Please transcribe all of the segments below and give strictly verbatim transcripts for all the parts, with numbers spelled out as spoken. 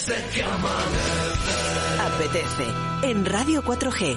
Desde que amanece. Apetece. En Radio cuatro G.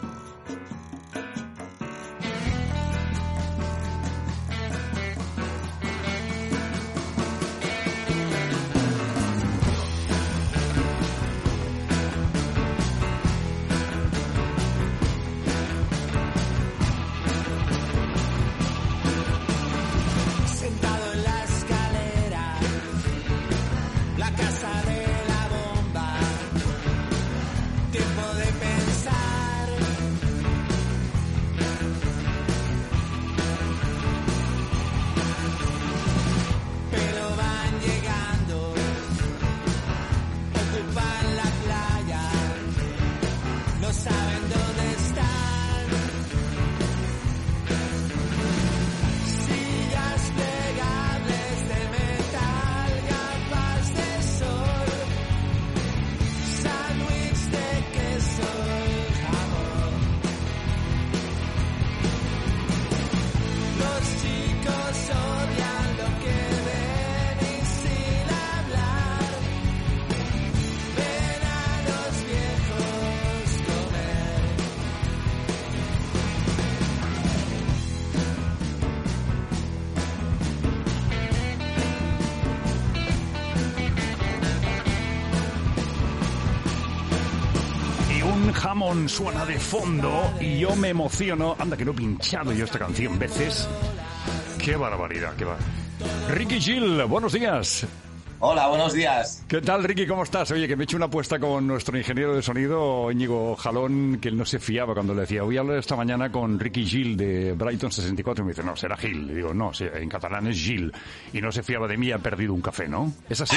Hammond suena de fondo y yo me emociono. Anda, que no he pinchado yo esta canción veces. ¡Qué barbaridad! ¡Qué barbaridad! Ricky Gil, buenos días. Hola, buenos días. ¿Qué tal, Ricky? ¿Cómo estás? Oye, que me he hecho una apuesta con nuestro ingeniero de sonido, Íñigo Jalón, que él no se fiaba cuando le decía, voy a hablar esta mañana con Ricky Gil de Brighton sesenta y cuatro. Y me dice, no, será Gil. Le digo, no, en catalán es Gil. Y no se fiaba de mí, ha perdido un café, ¿no? ¿Es así?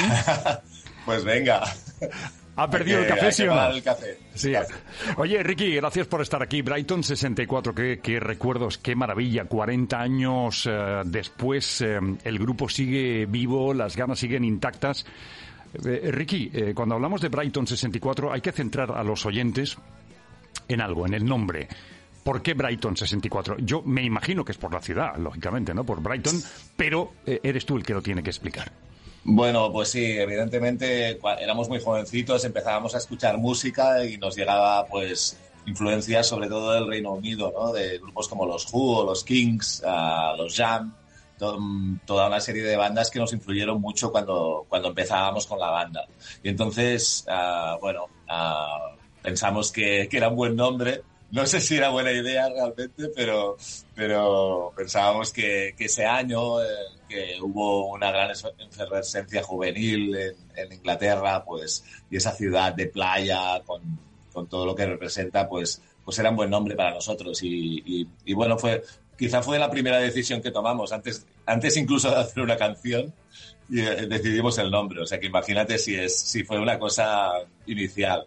Pues venga. ¿Ha perdido que, el café, sí o no? El café. Sí. Oye, Ricky, gracias por estar aquí. Brighton sesenta y cuatro, qué, qué recuerdos, qué maravilla. cuarenta años eh, después, eh, el grupo sigue vivo, las ganas siguen intactas. Eh, Ricky, eh, cuando hablamos de Brighton sesenta y cuatro, hay que centrar a los oyentes en algo, en el nombre. ¿Por qué Brighton sesenta y cuatro? Yo me imagino que es por la ciudad, lógicamente, ¿no? Por Brighton, pero eh, eres tú el que lo tiene que explicar. Bueno, pues sí, evidentemente éramos muy jovencitos, empezábamos a escuchar música y nos llegaba pues influencias sobre todo del Reino Unido, ¿no? De grupos como los Who o los Kings, uh, los Jam, to- toda una serie de bandas que nos influyeron mucho cuando, cuando empezábamos con la banda. Y entonces, uh, bueno, uh, pensamos que, que era un buen nombre. No sé si era buena idea realmente, pero, pero pensábamos que, que ese año, eh, que hubo una gran efervescencia juvenil en, en Inglaterra, pues, y esa ciudad de playa con, con todo lo que representa, pues, pues era un buen nombre para nosotros. Y, y, y bueno, fue, quizá fue la primera decisión que tomamos, antes, antes incluso de hacer una canción, y eh, decidimos el nombre. O sea que imagínate si es, si fue una cosa inicial.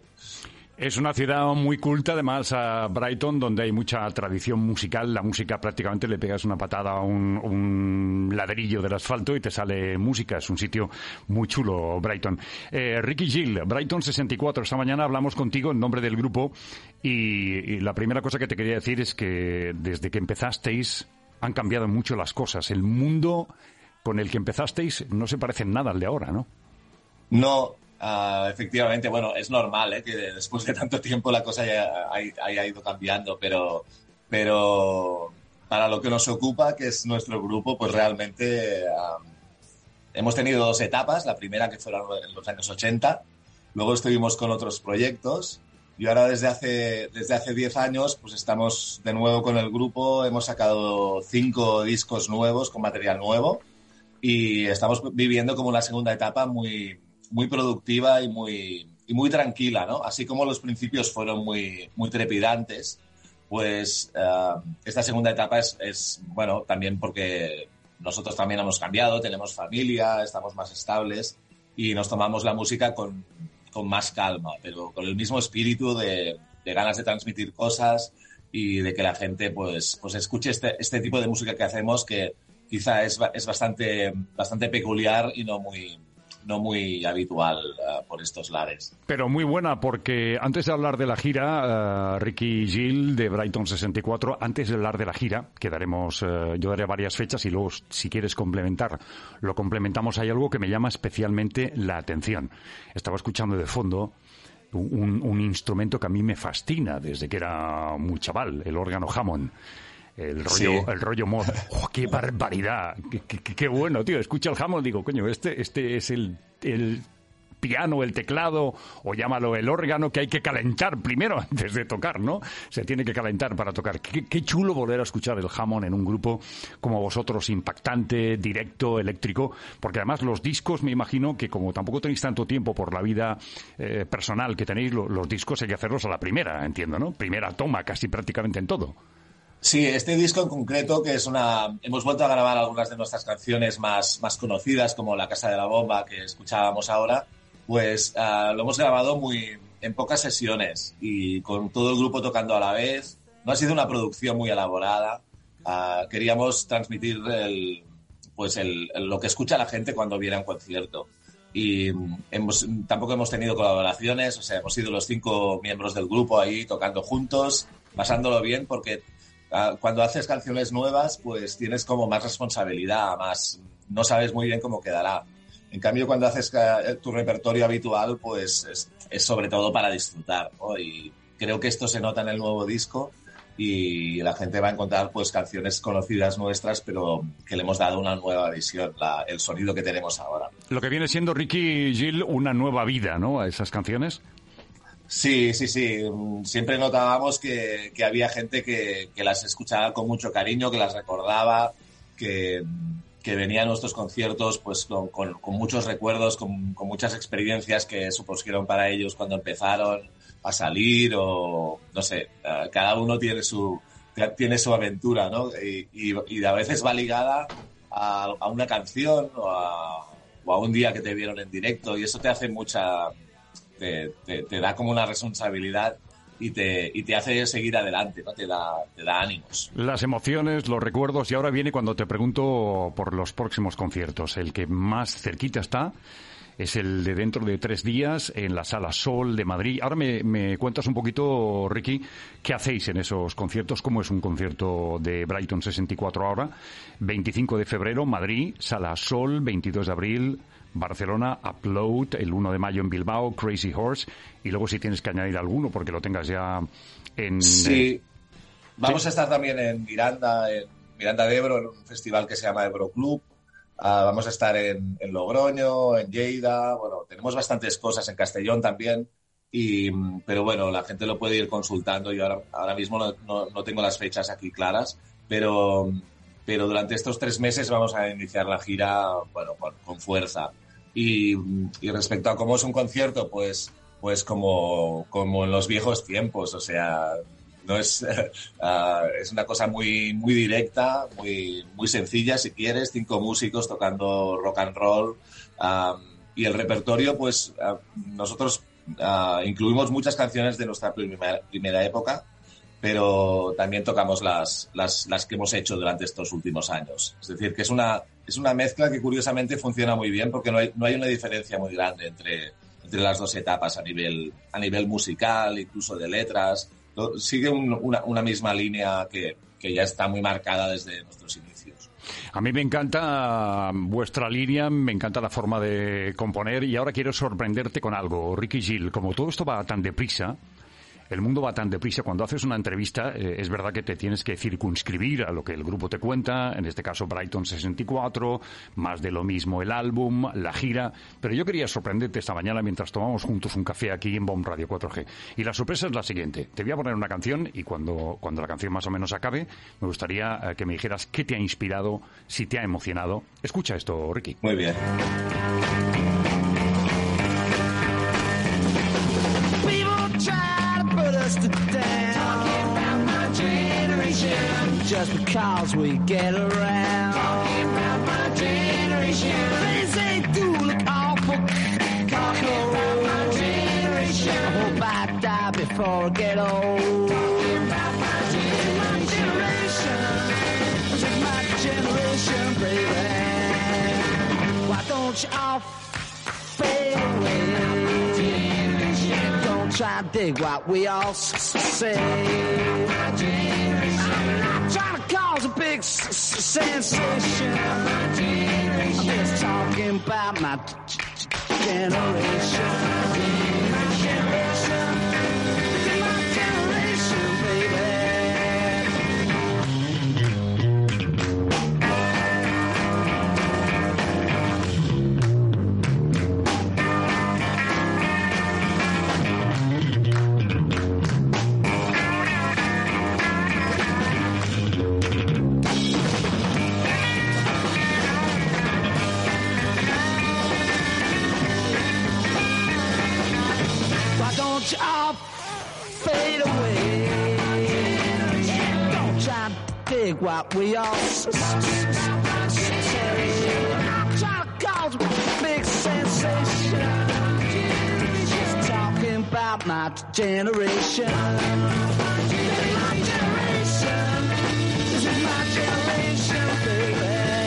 Es una ciudad muy culta, además, a Brighton, donde hay mucha tradición musical. La música prácticamente le pegas una patada a un, un ladrillo del asfalto y te sale música. Es un sitio muy chulo, Brighton. Eh, Ricky Gil, Brighton sesenta y cuatro. Esta mañana hablamos contigo en nombre del grupo y, y la primera cosa que te quería decir es que desde que empezasteis han cambiado mucho las cosas. El mundo con el que empezasteis no se parece en nada al de ahora, ¿no? No. Uh, efectivamente, bueno, es normal, ¿eh? Que después de tanto tiempo la cosa haya, haya ido cambiando, pero, pero para lo que nos ocupa, que es nuestro grupo, pues realmente uh, hemos tenido dos etapas. La primera que fueron en los años ochenta, luego estuvimos con otros proyectos y ahora desde hace desde hace diez años pues estamos de nuevo con el grupo. Hemos sacado cinco discos nuevos con material nuevo y estamos viviendo como una segunda etapa muy muy productiva y muy y muy tranquila, ¿no? Así como los principios fueron muy muy trepidantes, pues uh, esta segunda etapa es, es, bueno, también porque nosotros también hemos cambiado, tenemos familia, estamos más estables y nos tomamos la música con, con más calma, pero con el mismo espíritu de, de ganas de transmitir cosas y de que la gente pues, pues escuche este, este tipo de música que hacemos, que quizá es, es bastante, bastante peculiar y no muy... no muy habitual uh, por estos lares. Pero muy buena, porque antes de hablar de la gira, uh, Ricky Gil de Brighton sesenta y cuatro, antes de hablar de la gira, que daremos, uh, yo daré varias fechas y luego, si quieres complementar, lo complementamos. Hay algo que me llama especialmente la atención. Estaba escuchando de fondo un, un instrumento que a mí me fascina desde que era muy chaval, el órgano Hammond. El rollo, sí. el rollo mod. ¡Oh, qué barbaridad! Qué, qué, qué bueno, tío. Escucha el Hammond, digo, coño, este, este es el, el piano, el teclado, o llámalo el órgano, que hay que calentar primero antes de tocar, ¿no? Se tiene que calentar para tocar. Qué, qué chulo volver a escuchar el Hammond en un grupo como vosotros, impactante, directo, eléctrico, porque además los discos, me imagino que como tampoco tenéis tanto tiempo por la vida eh, personal que tenéis, lo, los discos hay que hacerlos a la primera, entiendo, ¿no? Primera toma, casi prácticamente en todo. Sí, este disco en concreto, que es una... Hemos vuelto a grabar algunas de nuestras canciones más, más conocidas, como La Casa de la Bomba, que escuchábamos ahora, pues uh, lo hemos grabado muy en pocas sesiones y con todo el grupo tocando a la vez. No ha sido una producción muy elaborada. Uh, queríamos transmitir el, pues el, el, lo que escucha la gente cuando viene a un concierto. Y hemos, tampoco hemos tenido colaboraciones, o sea, hemos sido los cinco miembros del grupo ahí tocando juntos, pasándolo bien, porque cuando haces canciones nuevas, pues tienes como más responsabilidad, más no sabes muy bien cómo quedará. En cambio, cuando haces tu repertorio habitual, pues es, es sobre todo para disfrutar, ¿no? Y creo que esto se nota en el nuevo disco y la gente va a encontrar pues canciones conocidas nuestras, pero que le hemos dado una nueva visión, la, el sonido que tenemos ahora. Lo que viene siendo, Ricky Gil, una nueva vida, ¿no?, a esas canciones. Sí, sí, sí. Siempre notábamos que, que había gente que, que las escuchaba con mucho cariño, que las recordaba, que, que venía a nuestros conciertos pues con, con, con muchos recuerdos, con, con muchas experiencias que supusieron para ellos cuando empezaron a salir o, no sé, cada uno tiene su, tiene su aventura, ¿no? Y, y, y a veces va ligada a, a una canción o a, o a un día que te vieron en directo y eso te hace mucha... Te, te, te da como una responsabilidad y te, y te hace seguir adelante, ¿no? Te da, te da ánimos. Las emociones, los recuerdos, y ahora viene cuando te pregunto por los próximos conciertos. El que más cerquita está es el de dentro de tres días en la Sala Sol de Madrid. Ahora me, me cuentas un poquito, Ricky, ¿qué hacéis en esos conciertos? ¿Cómo es un concierto de Brighton sesenta y cuatro ahora? veinticinco de febrero, Madrid, Sala Sol, veintidós de abril... Barcelona, Upload, el uno de mayo en Bilbao, Crazy Horse, y luego si tienes que añadir alguno porque lo tengas ya en... Sí, eh... vamos ¿Sí? a estar también en Miranda, en Miranda de Ebro, en un festival que se llama Ebro Club, uh, vamos a estar en, en Logroño, en Lleida, bueno, tenemos bastantes cosas, en Castellón también, y, pero bueno, la gente lo puede ir consultando, yo ahora, ahora mismo no, no, no tengo las fechas aquí claras, pero... pero durante estos tres meses vamos a iniciar la gira, bueno, con, con fuerza. Y, y respecto a cómo es un concierto, pues, pues como, como en los viejos tiempos, o sea, no es, uh, es una cosa muy, muy directa, muy, muy sencilla, si quieres, cinco músicos tocando rock and roll, um, y el repertorio, pues, uh, nosotros uh, incluimos muchas canciones de nuestra primera, primera época, pero también tocamos las, las, las que hemos hecho durante estos últimos años. Es decir, que es una, es una mezcla que curiosamente funciona muy bien porque no hay, no hay una diferencia muy grande entre, entre las dos etapas a nivel, a nivel musical, incluso de letras. Sigue un, una, una misma línea que, que ya está muy marcada desde nuestros inicios. A mí me encanta vuestra línea, me encanta la forma de componer y ahora quiero sorprenderte con algo, Ricky Gil. Como todo esto va tan deprisa, el mundo va tan deprisa. Cuando haces una entrevista, eh, es verdad que te tienes que circunscribir a lo que el grupo te cuenta, en este caso Brighton sesenta y cuatro, más de lo mismo el álbum, la gira, pero yo quería sorprenderte esta mañana mientras tomamos juntos un café aquí en Bomb Radio cuatro G. Y la sorpresa es la siguiente. Te voy a poner una canción y cuando, cuando la canción más o menos acabe, me gustaría eh, que me dijeras qué te ha inspirado, si te ha emocionado. Escucha esto, Ricky. Muy bien. To down. Talking about my generation, just because we get around. Talking about my generation, they say do look awful. Talking about my generation, I hope I die before I get old. Talking about my generation, just my generation, baby. Why don't you all try to dig what we all say. I'm not trying to cause a big s- s- sensation. I'm just talking about my g- g- generation. My generation. My generation, baby. Don't you all fade away. Don't try to dig what we all say. I'm trying to cause a big sensation. Just talking about my generation. My generation. This is my generation, baby.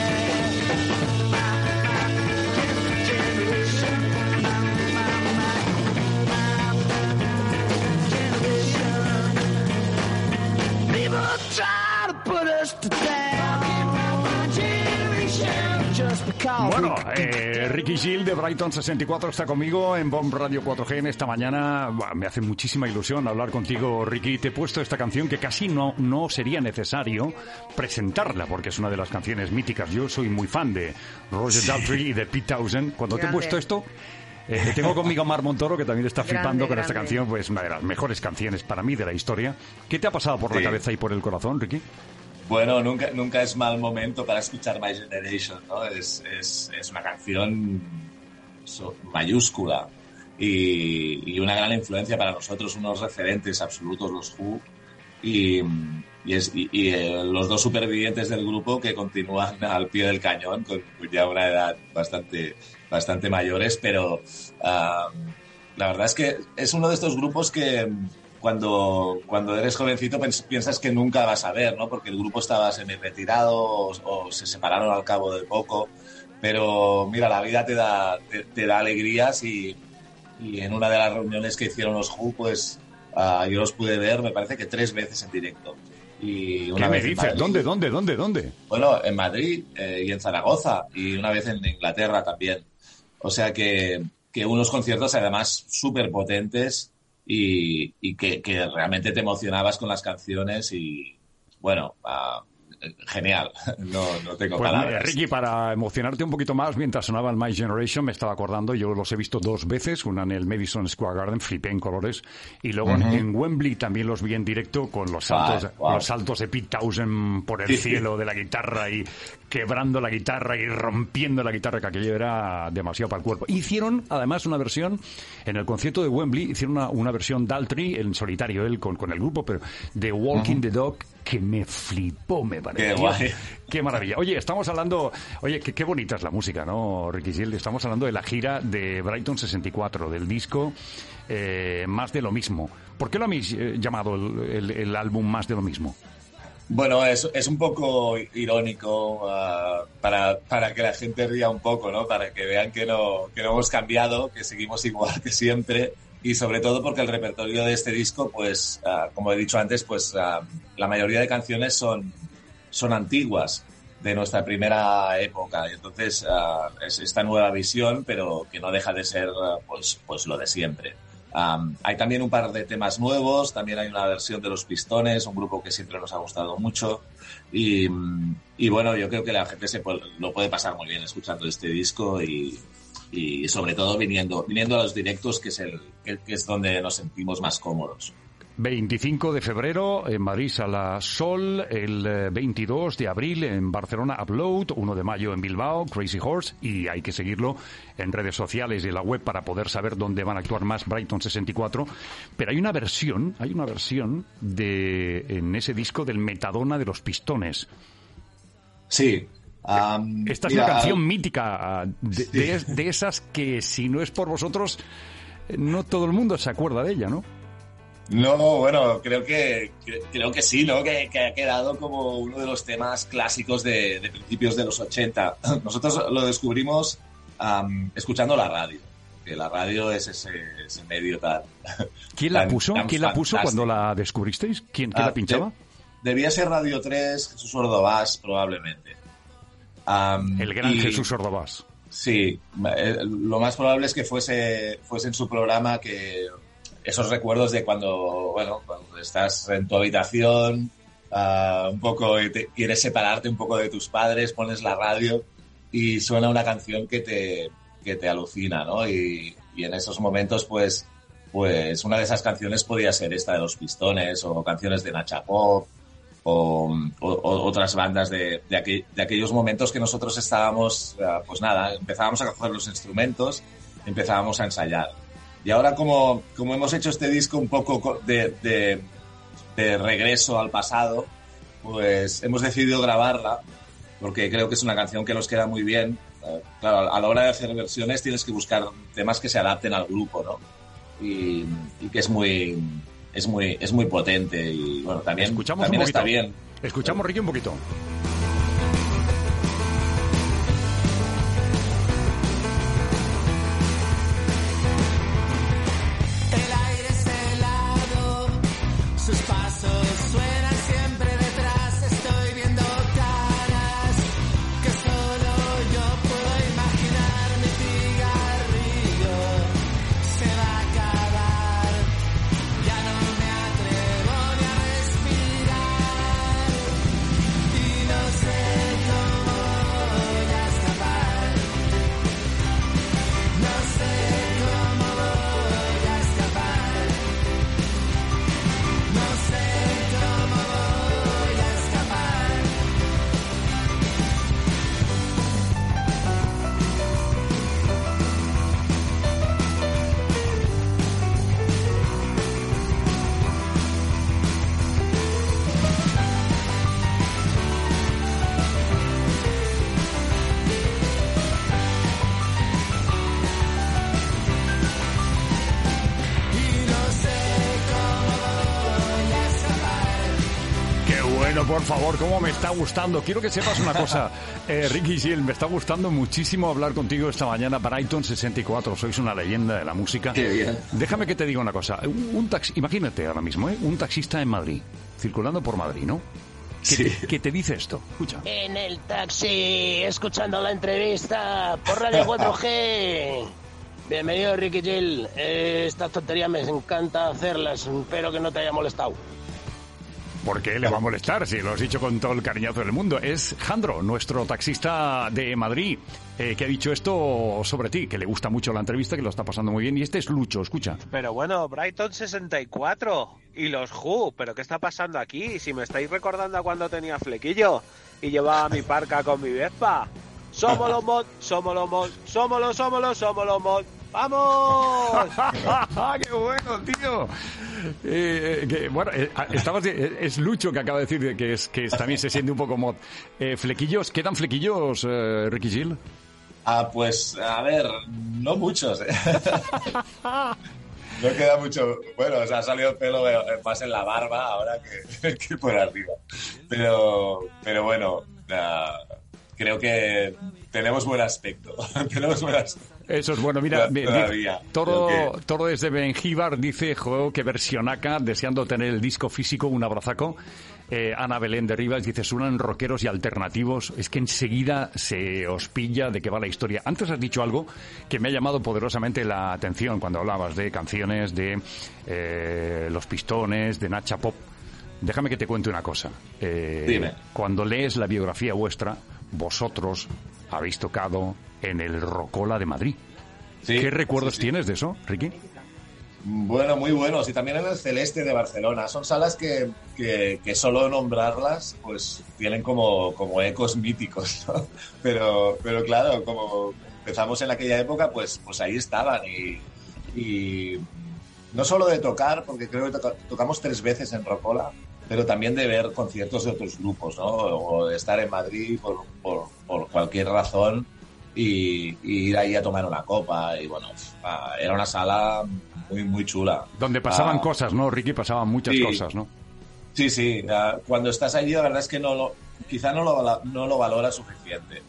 Bueno, eh, Ricky Gil de Brighton sesenta y cuatro está conmigo en Bomb Radio cuatro G en esta mañana. Buah, me hace muchísima ilusión hablar contigo, Ricky. Te he puesto esta canción que casi no, no sería necesario presentarla porque es una de las canciones míticas. Yo soy muy fan de Roger Daltrey y de Pete Townshend. Cuando Grande. Te he puesto esto... Eh, tengo conmigo Mar Montoro, que también está grande, flipando con grande. Esta canción, pues una de las mejores canciones para mí de la historia. ¿Qué te ha pasado por sí. la cabeza y por el corazón, Ricky? Bueno, nunca, nunca es mal momento para escuchar My Generation, ¿no? Es, es, es una canción mayúscula y, y una gran influencia para nosotros, unos referentes absolutos, los Who, y, y, es, y, y eh, los dos supervivientes del grupo que continúan al pie del cañón con ya una edad bastante... bastante mayores, pero uh, la verdad es que es uno de estos grupos que cuando, cuando eres jovencito piensas que nunca vas a ver, ¿no? Porque el grupo estaba semi-retirado o, o se separaron al cabo de poco, pero mira, la vida te da, te, te da alegrías y, y en una de las reuniones que hicieron los Who, pues uh, yo los pude ver, me parece que tres veces en directo. Y una ¿Qué vez me dices? ¿Dónde, dónde, dónde, dónde? Bueno, en Madrid eh, y en Zaragoza y una vez en Inglaterra también. O sea que, que unos conciertos además súper potentes y, y que, que realmente te emocionabas con las canciones y, bueno, uh, genial. No, no tengo pues, palabras. Ricky, para emocionarte un poquito más, mientras sonaba el My Generation, me estaba acordando, yo los he visto dos veces, una en el Madison Square Garden, flipé en colores, y luego uh-huh. en, en Wembley también los vi en directo con los saltos, wow, wow. los saltos de Pete Townshend por el sí, cielo sí. de la guitarra y quebrando la guitarra y rompiendo la guitarra, que aquello era demasiado para el cuerpo. Hicieron, además, una versión, en el concierto de Wembley, hicieron una, una versión Daltrey, en solitario él con, con el grupo, pero de Walking uh-huh. the Dog, que me flipó, me pareció. Qué guay. Qué maravilla. Oye, estamos hablando... Oye, qué, qué bonita es la música, ¿no, Ricky Gil? Estamos hablando de la gira de Brighton sesenta y cuatro, del disco eh, Más de lo mismo. ¿Por qué lo habéis eh, llamado el, el, el álbum Más de lo mismo? Bueno, es, es un poco irónico uh, para, para que la gente ría un poco, ¿no? Para que vean que no, que no hemos cambiado, que seguimos igual que siempre. Y sobre todo porque el repertorio de este disco, pues, uh, como he dicho antes, pues uh, la mayoría de canciones son, son antiguas de nuestra primera época. Y entonces uh, es esta nueva visión, pero que no deja de ser uh, pues, pues lo de siempre. Um, hay también un par de temas nuevos, también hay una versión de Los Pistones, un grupo que siempre nos ha gustado mucho. Y, y bueno, yo creo que la gente se puede, lo puede pasar muy bien escuchando este disco y... y sobre todo viniendo viniendo a los directos, que es el que, que es donde nos sentimos más cómodos. veinticinco de febrero en Madrid Sala Sol, el veintidós de abril en Barcelona Upload, uno de mayo en Bilbao Crazy Horse, y hay que seguirlo en redes sociales y en la web para poder saber dónde van a actuar más Brighton sesenta y cuatro. Pero hay una versión, hay una versión de en ese disco del Metadona de Los Pistones. Sí. Um, Esta es mira, una canción mítica de, sí. de, de esas que si no es por vosotros no todo el mundo se acuerda de ella, ¿no? No, bueno, creo que creo que sí, ¿no? Que, que ha quedado como uno de los temas clásicos de, de principios de los ochenta. Nosotros lo descubrimos um, escuchando la radio. que la radio es ese, ese medio tan... ¿Quién la tan, puso? tan ¿Quién la puso fantástico. cuando la descubristeis? ¿Quién, quién Ah, la pinchaba? de- debía ser Radio tres, Jesús Ordovás, probablemente. Um, El gran y- Jesús Ordovás. Sí, eh, lo más probable es que fuese, fuese en su programa que esos recuerdos de cuando, bueno, cuando estás en tu habitación, uh, un poco y te, quieres separarte un poco de tus padres, pones la radio y suena una canción que te, que te alucina, ¿no? Y, y en esos momentos, pues, pues una de esas canciones podía ser esta de Los Pistones o canciones de Nacha Pop. O, o, o otras bandas de, de, aqu- de aquellos momentos que nosotros estábamos, uh, pues nada, empezábamos a coger los instrumentos, empezábamos a ensayar. Y ahora como, como hemos hecho este disco un poco co- de, de, de regreso al pasado, pues hemos decidido grabarla, porque creo que es una canción que nos queda muy bien. Uh, claro, a la hora de hacer versiones tienes que buscar temas que se adapten al grupo, ¿no? Y, y que es muy... Es muy, es muy potente y bueno, también, Escuchamos también un poquito. está bien. Escuchamos, Ricky, un poquito. El aire es helado, sus pasos suenan siempre detrás. Estoy viendo caras que solo yo puedo imaginar. Mi cigarrillo se va a acabar, ya no me atrevo ni a respirar. Y no sé cómo voy a escapar, no sé cómo voy a escapar, no sé cómo voy a escapar. Y no sé cómo voy a escapar. Qué bueno, por favor, cómo me está gustando. Quiero que sepas una cosa, eh, Ricky Gil, me está gustando muchísimo hablar contigo esta mañana. Brighton sesenta y cuatro, sois una leyenda de la música. Qué bien. Déjame que te diga una cosa. Un, un taxi, imagínate ahora mismo, ¿eh? Un taxista en Madrid, circulando por Madrid, ¿no? ¿Qué, Sí. te, qué te dice esto? Escucha. En el taxi, escuchando la entrevista por Radio cuatro G. Bienvenido, Ricky Gil. Eh, estas tonterías me encanta hacerlas. Espero que no te haya molestado. ¿Por qué le va a molestar? Si lo has dicho con todo el cariñazo del mundo. Es Jandro, nuestro taxista de Madrid, eh, que ha dicho esto sobre ti, que le gusta mucho la entrevista, que lo está pasando muy bien. Y este es Lucho, escucha. Pero bueno, Brighton sesenta y cuatro y los Who, ¿pero qué está pasando aquí? Si me estáis recordando a cuando tenía flequillo y llevaba mi parca con mi Vespa. Somos los mod, somos los mod, somos los, somos los, somos los mod. ¡Vamos! ¡Qué bueno, tío! Eh, eh, que, bueno, eh, estabas, eh, es Lucho que acaba de decir que, es, que es- también se siente un poco mod. Eh, ¿Flequillos? ¿Quedan flequillos, eh, Ricky Gil? Ah, pues, a ver, no muchos. ¿eh? No queda mucho. Bueno, o sea, ha salido el pelo eh, más en la barba ahora que, que por arriba. Pero, pero bueno, ah, creo que tenemos buen aspecto. Tenemos buen aspecto. Eso es bueno, mira, me- Todavía, dice- todo, creo que- todo desde Benjíbar dice, jo, que versionaca, deseando tener el disco físico, un abrazaco. Eh, Ana Belén de Rivas dice, suenan rockeros y alternativos, es que enseguida se os pilla de qué va la historia. Antes has dicho algo que me ha llamado poderosamente la atención cuando hablabas de canciones de eh, Los Pistones, de Nacha Pop. Déjame que te cuente una cosa. Eh, Dime. Cuando lees la biografía vuestra, vosotros habéis tocado en el Rocola de Madrid. Sí, ¿Qué recuerdos sí, sí. tienes de eso, Ricky? Bueno, muy buenos. Y también en el Celeste de Barcelona. Son salas que, que, que solo nombrarlas pues tienen como, como ecos míticos, ¿no? Pero, pero claro, como empezamos en aquella época, pues, pues ahí estaban. Y, y no solo de tocar, porque creo que toca- tocamos tres veces en Rocola, pero también de ver conciertos de otros grupos, ¿no? O de estar en Madrid por, por, por cualquier razón y, y ir ahí a tomar una copa. Y bueno, ah, era una sala muy, muy chula. Donde pasaban Ah, cosas, ¿no, Ricky? Pasaban muchas sí. cosas, ¿no? Sí, sí. ah, cuando estás allí, la verdad es que no lo, quizá no lo, vala- no lo valora suficiente.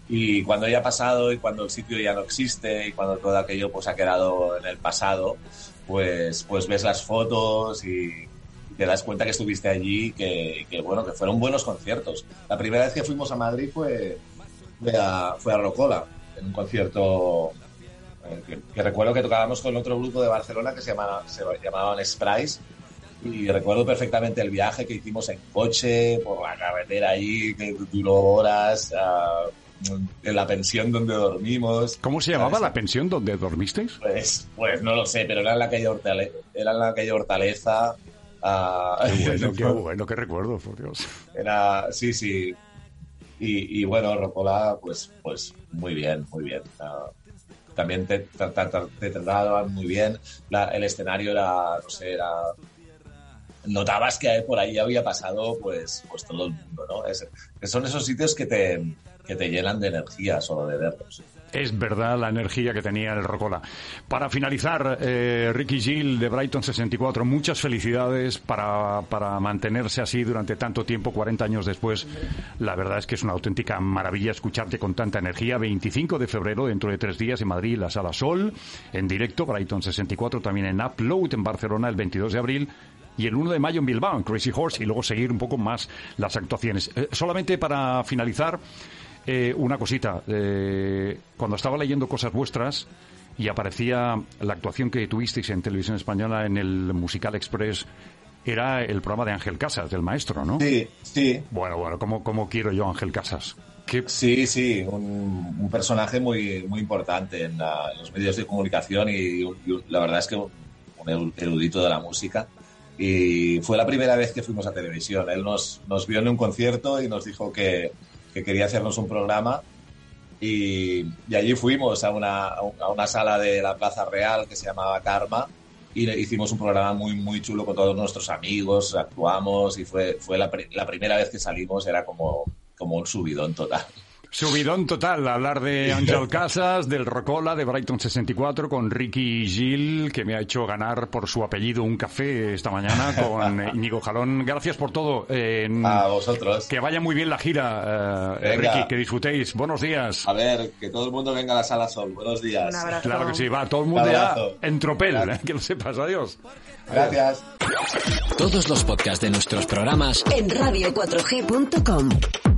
Y cuando ya ha pasado y cuando el sitio ya no existe y cuando todo aquello pues ha quedado en el pasado, pues, pues ves las fotos y te das cuenta que estuviste allí, que, que bueno, que fueron buenos conciertos. La primera vez que fuimos a Madrid fue, fue, a, fue a Rocola, en un concierto eh, que, que recuerdo que tocábamos con otro grupo de Barcelona que se, llamaba, se llamaban Sprice, y recuerdo perfectamente el viaje que hicimos en coche, por la carretera allí, que duró horas, uh, en la pensión donde dormimos. ¿Cómo se llamaba ¿sabes? la pensión donde dormisteis? Pues, pues no lo sé, pero era en la calle Hortaleza, era en la calle Hortaleza. Uh, qué bueno, qué bueno, qué recuerdo, por Dios. Era, sí, sí. Y, y bueno, Rocola, pues, pues muy bien, muy bien. Uh, también te, te, te, te trataban muy bien. La, el escenario era, no sé, era... Notabas que por ahí había pasado pues, pues todo el mundo, ¿no? Es, que son esos sitios que te, que te llenan de energía solo de verlos. Es verdad la energía que tenía el Rocola. Para finalizar, eh, Ricky Gil de Brighton sesenta y cuatro, muchas felicidades para, para mantenerse así durante tanto tiempo, cuarenta años después. La verdad es que es una auténtica maravilla escucharte con tanta energía. veinticinco de febrero, dentro de tres días, en Madrid, la Sala Sol, en directo, Brighton sesenta y cuatro, también en Upload, en Barcelona, el veintidós de abril. Y el uno de mayo en Bilbao, en Crazy Horse, y luego seguir un poco más las actuaciones. Eh, solamente para finalizar, eh, una cosita. Eh, cuando estaba leyendo cosas vuestras y aparecía la actuación que tuvisteis en Televisión Española en el Musical Express, era el programa de Ángel Casas, del maestro, ¿no? Sí, sí. Bueno, bueno, ¿cómo, cómo quiero yo a Ángel Casas? ¿Qué? Sí, sí, un, un personaje muy, muy importante en, la, en los medios de comunicación y, y la verdad es que un, un erudito de la música. Y fue la primera vez que fuimos a televisión. Él nos, nos vio en un concierto y nos dijo que, que quería hacernos un programa y, y allí fuimos a una, a una sala de la Plaza Real que se llamaba Karma y hicimos un programa muy muy chulo con todos nuestros amigos, actuamos y fue, fue la, la primera vez que salimos, era como, como un subidón total. Subidón total, hablar de Ángel Casas, del Rocola, de Brighton sesenta y cuatro, con Ricky Gil, que me ha hecho ganar por su apellido un café esta mañana con Íñigo Jalón. Gracias por todo. Eh, a vosotros. Que vaya muy bien la gira, eh, Ricky, que disfrutéis. Buenos días. A ver, que todo el mundo venga a la Sala Sol. Buenos días. Un abrazo. Claro que sí, va, todo el mundo ya en tropel, eh, que lo sepas. Adiós. Gracias. Todos los podcasts de nuestros programas en radio cuatro g punto com.